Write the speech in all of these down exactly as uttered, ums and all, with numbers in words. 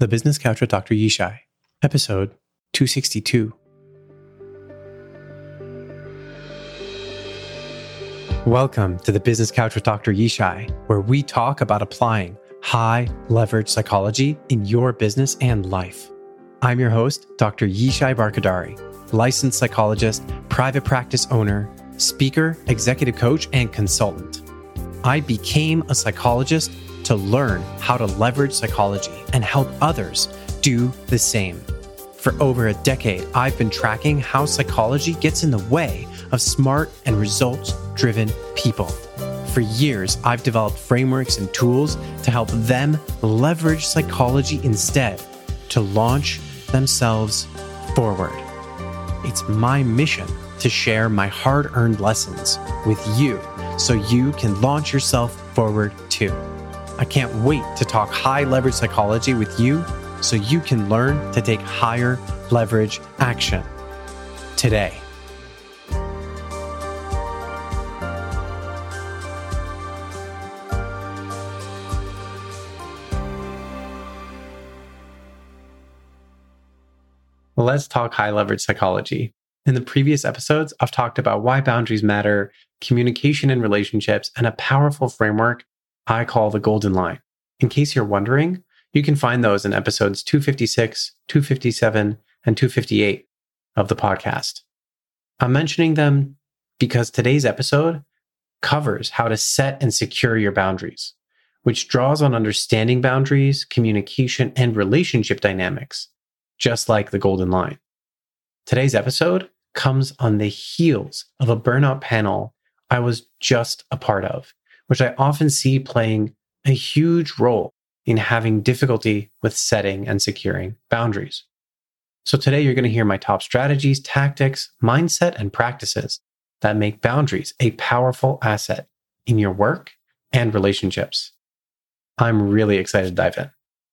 The Business Couch with Doctor Yishai, episode two sixty-two. Welcome to the Business Couch with Doctor Yishai, where we talk about applying high leverage psychology in your business and life. I'm your host, Doctor Yishai Barkadari, licensed psychologist, private practice owner, speaker, executive coach, and consultant. I became a psychologist to learn how to leverage psychology and help others do the same. For over a decade, I've been tracking how psychology gets in the way of smart and results-driven people. For years, I've developed frameworks and tools to help them leverage psychology instead to launch themselves forward. It's my mission to share my hard-earned lessons with you so you can launch yourself forward too. I can't wait to talk high leverage psychology with you so you can learn to take higher leverage action today. Let's talk high leverage psychology. In the previous episodes, I've talked about why boundaries matter, communication in relationships, and a powerful framework I call the golden line. In case you're wondering, you can find those in episodes two fifty-six, two fifty-seven, and two fifty-eight of the podcast. I'm mentioning them because today's episode covers how to set and secure your boundaries, which draws on understanding boundaries, communication, and relationship dynamics, just like the golden line. Today's episode comes on the heels of a burnout panel I was just a part of, which I often see playing a huge role in having difficulty with setting and securing boundaries. So today you're going to hear my top strategies, tactics, mindset, and practices that make boundaries a powerful asset in your work and relationships. I'm really excited to dive in.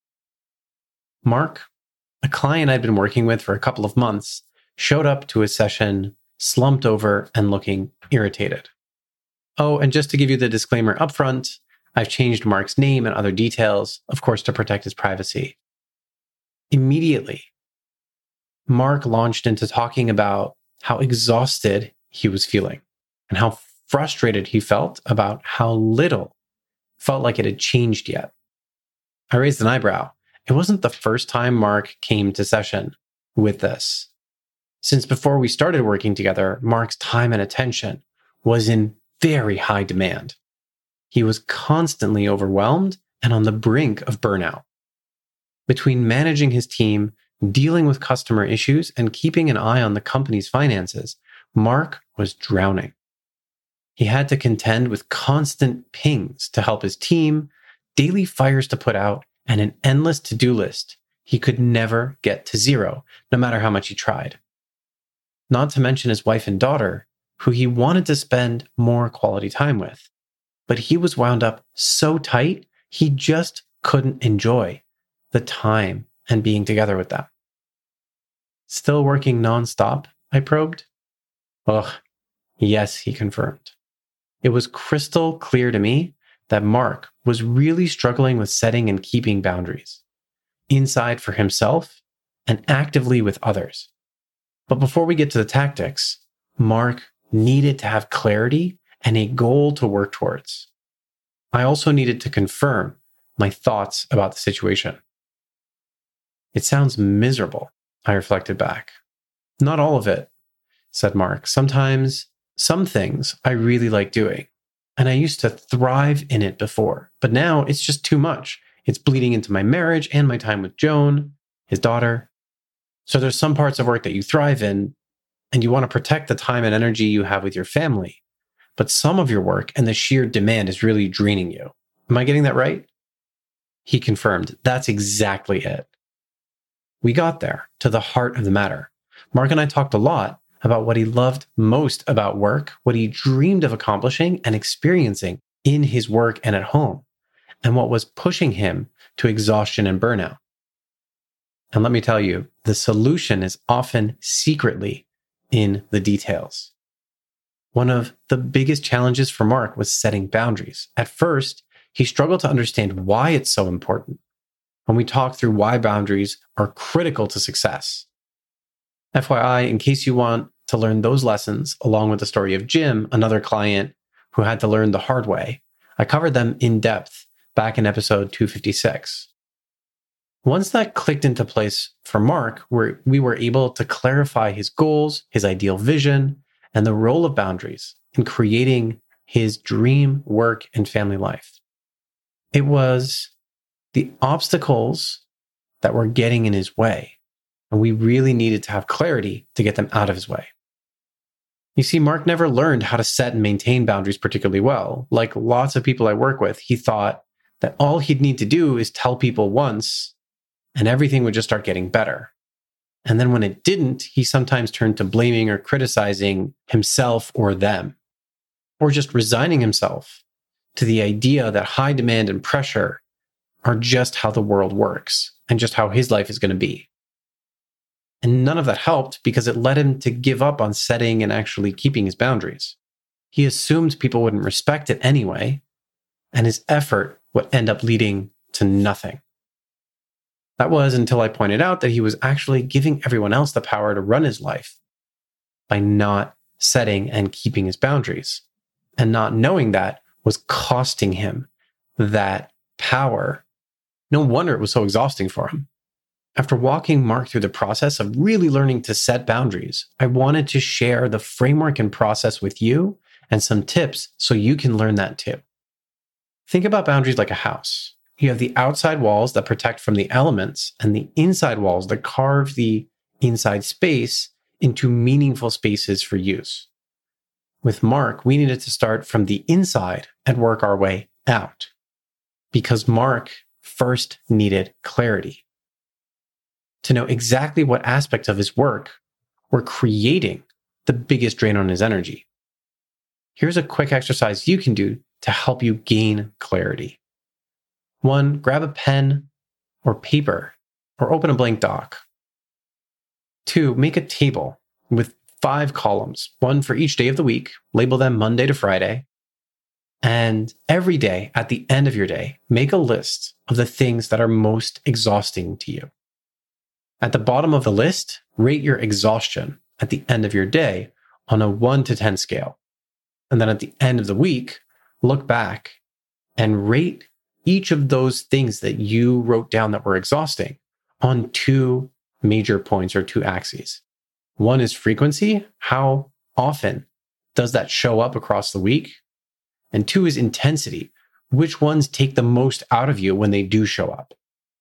Mark, a client I'd been working with for a couple of months, showed up to a session slumped over and looking irritated. Oh, and just to give you the disclaimer upfront, I've changed Mark's name and other details, of course, to protect his privacy. Immediately, Mark launched into talking about how exhausted he was feeling and how frustrated he felt about how little felt like it had changed yet. I raised an eyebrow. It wasn't the first time Mark came to session with this. Since before we started working together, Mark's time and attention was in very high demand. He was constantly overwhelmed and on the brink of burnout. Between managing his team, dealing with customer issues, and keeping an eye on the company's finances, Mark was drowning. He had to contend with constant pings to help his team, daily fires to put out, and an endless to-do list he could never get to zero, no matter how much he tried. Not to mention his wife and daughter, who he wanted to spend more quality time with. But he was wound up so tight, he just couldn't enjoy the time and being together with them. Still working nonstop? I probed. Ugh, yes, he confirmed. It was crystal clear to me that Mark was really struggling with setting and keeping boundaries, inside for himself and actively with others. But before we get to the tactics, Mark needed to have clarity and a goal to work towards. I also needed to confirm my thoughts about the situation. It sounds miserable, I reflected back. Not all of it, said Mark. Sometimes, some things I really like doing, and I used to thrive in it before, but now it's just too much. It's bleeding into my marriage and my time with Joan, his daughter. So there's some parts of work that you thrive in, and you want to protect the time and energy you have with your family. But some of your work and the sheer demand is really draining you. Am I getting that right? He confirmed, that's exactly it. We got there, to the heart of the matter. Mark and I talked a lot about what he loved most about work, what he dreamed of accomplishing and experiencing in his work and at home, and what was pushing him to exhaustion and burnout. And let me tell you, the solution is often secretly in the details. One of the biggest challenges for Mark was setting boundaries. At first, he struggled to understand why it's so important. when we talk through why boundaries are critical to success. F Y I, in case you want to learn those lessons, along with the story of Jim, another client who had to learn the hard way, I covered them in depth back in episode two fifty-six. Once that clicked into place for Mark, where we were able to clarify his goals, his ideal vision, and the role of boundaries in creating his dream work and family life. It was the obstacles that were getting in his way, and we really needed to have clarity to get them out of his way. You see, Mark never learned how to set and maintain boundaries particularly well. Like lots of people I work with, he thought that all he'd need to do is tell people once and everything would just start getting better. And then when it didn't, he sometimes turned to blaming or criticizing himself or them, or just resigning himself to the idea that high demand and pressure are just how the world works and just how his life is going to be. And none of that helped because it led him to give up on setting and actually keeping his boundaries. He assumed people wouldn't respect it anyway, and his effort would end up leading to nothing. That was until I pointed out that he was actually giving everyone else the power to run his life by not setting and keeping his boundaries. And not knowing that was costing him that power. No wonder it was so exhausting for him. After walking Mark through the process of really learning to set boundaries, I wanted to share the framework and process with you and some tips so you can learn that too. Think about boundaries like a house. You have the outside walls that protect from the elements and the inside walls that carve the inside space into meaningful spaces for use. With Mark, we needed to start from the inside and work our way out because Mark first needed clarity. To know exactly what aspects of his work were creating the biggest drain on his energy. Here's a quick exercise you can do to help you gain clarity. One, grab a pen or paper or open a blank doc. Two, make a table with five columns, one for each day of the week, label them Monday to Friday. And every day at the end of your day, make a list of the things that are most exhausting to you. At the bottom of the list, rate your exhaustion at the end of your day on a one to ten scale. And then at the end of the week, look back and rate each of those things that you wrote down that were exhausting on two major points or two axes. One is frequency. How often does that show up across the week? And two is intensity. Which ones take the most out of you when they do show up?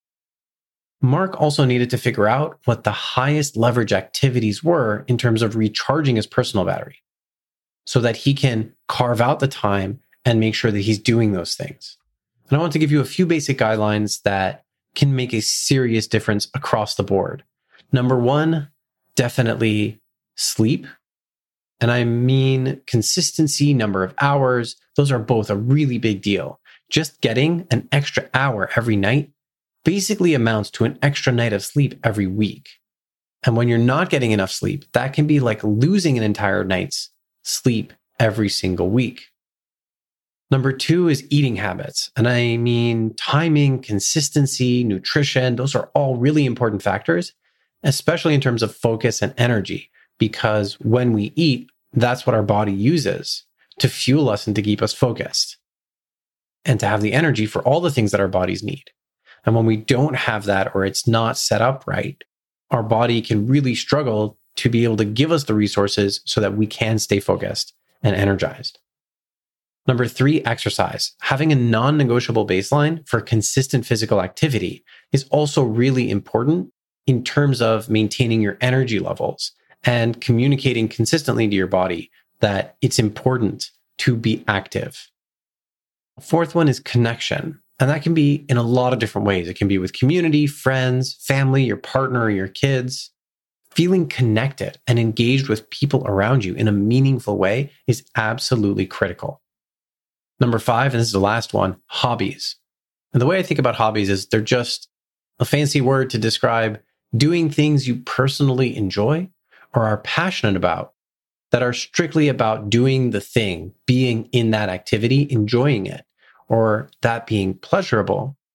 Mark also needed to figure out what the highest leverage activities were in terms of recharging his personal battery so that he can carve out the time and make sure that he's doing those things. And I want to give you a few basic guidelines that can make a serious difference across the board. Number one, definitely sleep. And I mean consistency, number of hours. Those are both a really big deal. Just getting an extra hour every night basically amounts to an extra night of sleep every week. And when you're not getting enough sleep, that can be like losing an entire night's sleep every single week. Number two is eating habits. And I mean timing, consistency, nutrition. Those are all really important factors, especially in terms of focus and energy, because when we eat, that's what our body uses to fuel us and to keep us focused and to have the energy for all the things that our bodies need. And when we don't have that, or it's not set up right, our body can really struggle to be able to give us the resources so that we can stay focused and energized. Number three, exercise. Having a non-negotiable baseline for consistent physical activity is also really important in terms of maintaining your energy levels and communicating consistently to your body that it's important to be active. Fourth one is connection. And that can be in a lot of different ways. It can be with community, friends, family, your partner, or your kids. Feeling connected and engaged with people around you in a meaningful way is absolutely critical. Number five, and this is the last one, hobbies. And the way I think about hobbies is they're just a fancy word to describe doing things you personally enjoy or are passionate about that are strictly about doing the thing, being in that activity, enjoying it, or that being pleasurable,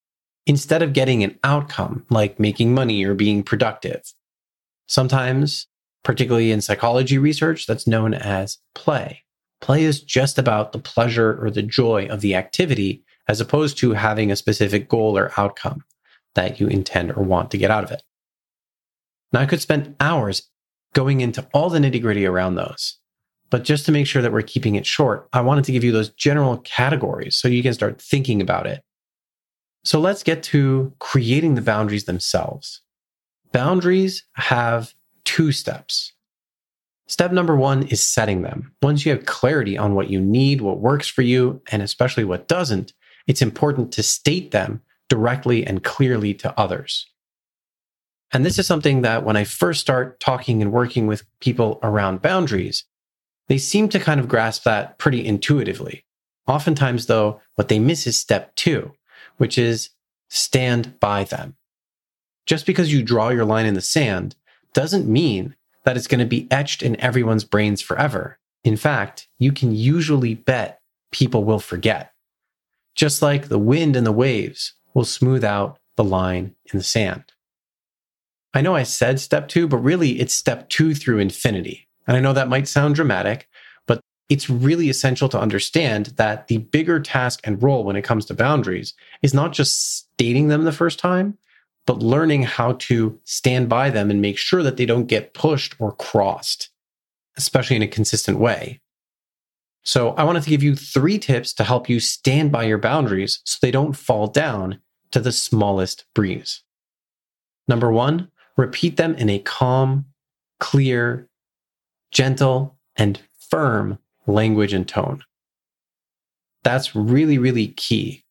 instead of getting an outcome like making money or being productive. Sometimes, particularly in psychology research, that's known as play. Play is just about the pleasure or the joy of the activity as opposed to having a specific goal or outcome that you intend or want to get out of it. Now, I could spend hours going into all the nitty-gritty around those, but just to make sure that we're keeping it short, I wanted to give you those general categories so you can start thinking about it. So let's get to creating the boundaries themselves. Boundaries have two steps. Step number one is setting them. Once you have clarity on what you need, what works for you, and especially what doesn't, it's important to state them directly and clearly to others. And this is something that when I first start talking and working with people around boundaries, they seem to kind of grasp that pretty intuitively. Oftentimes, though, what they miss is step two, which is stand by them. Just because you draw your line in the sand doesn't mean that it's going to be etched in everyone's brains forever. In fact, you can usually bet people will forget. Just like the wind and the waves will smooth out the line in the sand. I know I said step two, but really it's step two through infinity. And I know that might sound dramatic, but it's really essential to understand that the bigger task and role when it comes to boundaries is not just stating them the first time, but learning how to stand by them and make sure that they don't get pushed or crossed, especially in a consistent way. So I wanted to give you three tips to help you stand by your boundaries so they don't fall down to the smallest breeze. Number one, repeat them in a calm, clear, gentle, and firm language and tone. That's really, really key.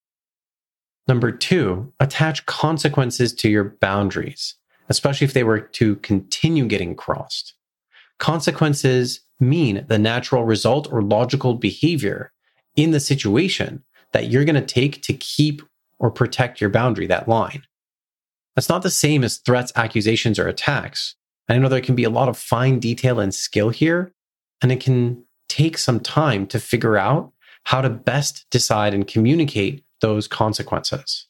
Number two, attach consequences to your boundaries, especially if they were to continue getting crossed. Consequences mean the natural result or logical behavior in the situation that you're going to take to keep or protect your boundary, that line. That's not the same as threats, accusations, or attacks. I know there can be a lot of fine detail and skill here, and it can take some time to figure out how to best decide and communicate those consequences.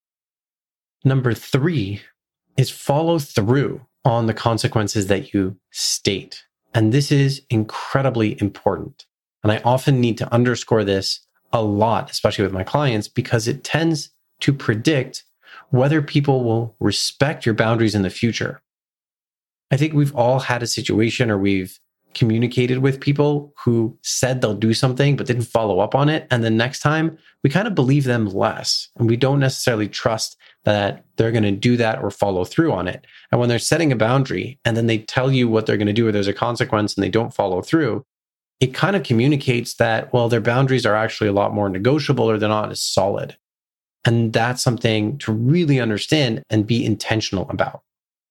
Number three is follow through on the consequences that you state. And this is incredibly important. And I often need to underscore this a lot, especially with my clients, because it tends to predict whether people will respect your boundaries in the future. I think we've all had a situation or we've communicated with people who said they'll do something but didn't follow up on it. And the next time we kind of believe them less and we don't necessarily trust that they're going to do that or follow through on it. And when they're setting a boundary and then they tell you what they're going to do or there's a consequence and they don't follow through, it kind of communicates that, well, their boundaries are actually a lot more negotiable or they're not as solid. And that's something to really understand and be intentional about.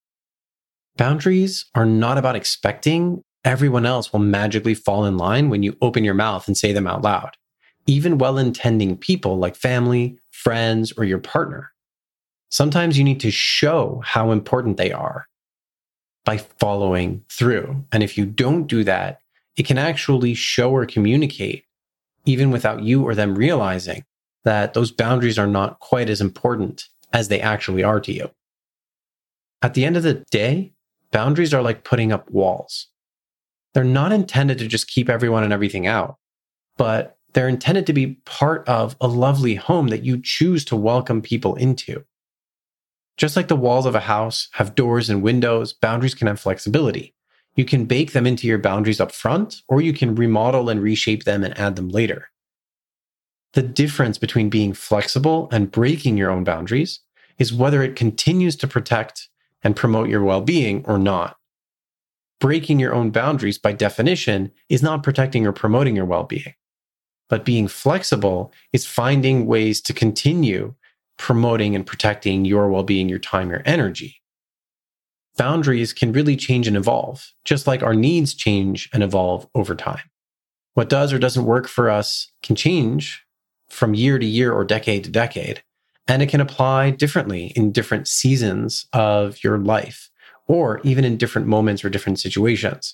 Boundaries are not about expecting everyone else will magically fall in line when you open your mouth and say them out loud. Even well-intending people like family, friends, or your partner. Sometimes you need to show how important they are by following through. And if you don't do that, it can actually show or communicate, even without you or them realizing, that those boundaries are not quite as important as they actually are to you. At the end of the day, boundaries are like putting up walls. They're not intended to just keep everyone and everything out, but they're intended to be part of a lovely home that you choose to welcome people into. Just like the walls of a house have doors and windows, boundaries can have flexibility. You can bake them into your boundaries up front, or you can remodel and reshape them and add them later. The difference between being flexible and breaking your own boundaries is whether it continues to protect and promote your well-being or not. Breaking your own boundaries, by definition, is not protecting or promoting your well-being. But being flexible is finding ways to continue promoting and protecting your well-being, your time, your energy. Boundaries can really change and evolve, just like our needs change and evolve over time. What does or doesn't work for us can change from year to year or decade to decade, and it can apply differently in different seasons of your life, or even in different moments or different situations.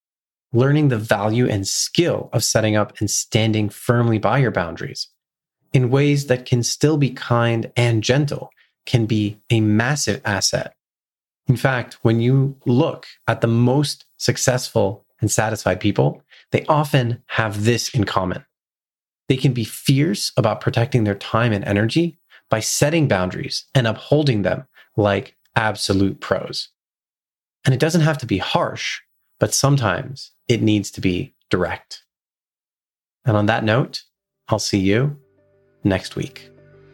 Learning the value and skill of setting up and standing firmly by your boundaries in ways that can still be kind and gentle can be a massive asset. In fact, when you look at the most successful and satisfied people, they often have this in common. They can be fierce about protecting their time and energy by setting boundaries and upholding them like absolute pros. And it doesn't have to be harsh, but sometimes it needs to be direct. And on that note, I'll see you next week.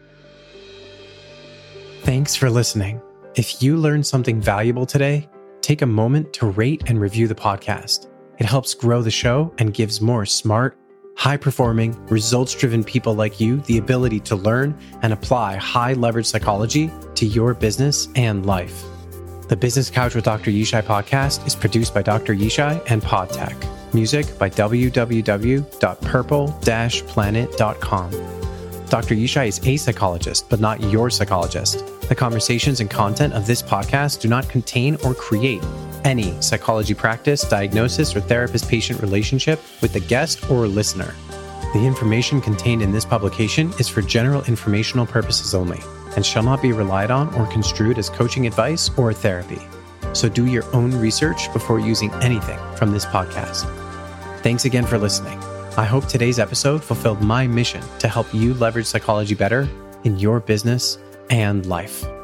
Thanks for listening. If you learned something valuable today, take a moment to rate and review the podcast. It helps grow the show and gives more smart, high-performing, results-driven people like you the ability to learn and apply high-leverage psychology to your business and life. The Business Couch with Doctor Yishai podcast is produced by Doctor Yishai and PodTech. Music by w w w dot purple dash planet dot com. Doctor Yishai is a psychologist, but not your psychologist. The conversations and content of this podcast do not contain or create any psychology practice, diagnosis, or therapist-patient relationship with the guest or listener. The information contained in this publication is for general informational purposes only and shall not be relied on or construed as coaching advice or therapy. So do your own research before using anything from this podcast. Thanks again for listening. I hope today's episode fulfilled my mission to help you leverage psychology better in your business and life.